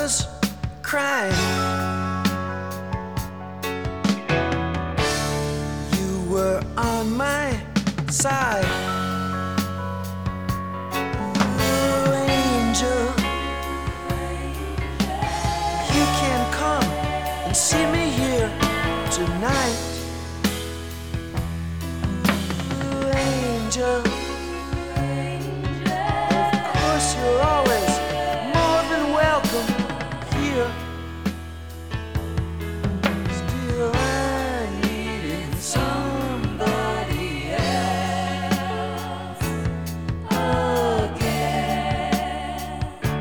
was crying. You were on my side. Oh, angel, you can come and see me here tonight. Oh, angel, of course you're always more than welcome here. Still I'm needing somebody else again.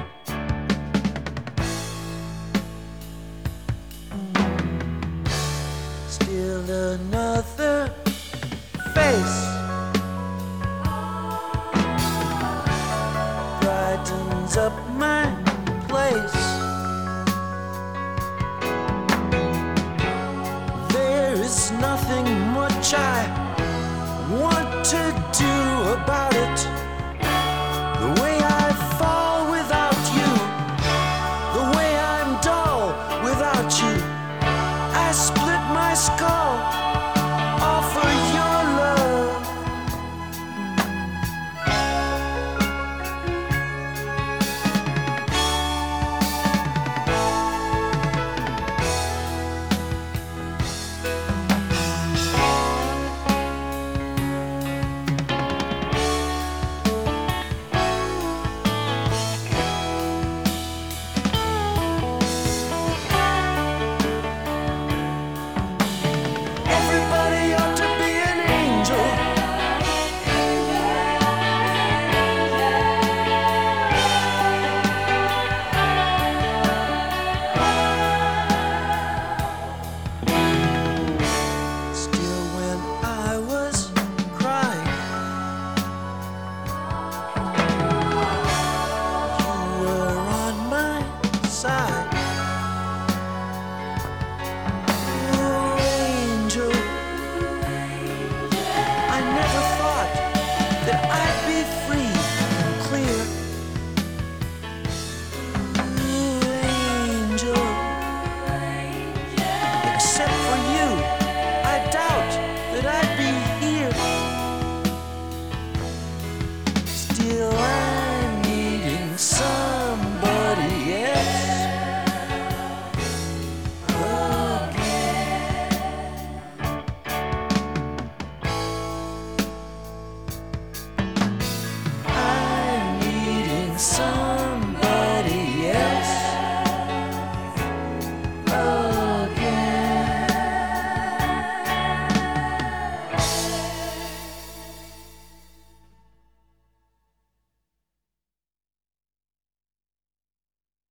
Still another face brightens up my place. There is nothing much I want to do about it.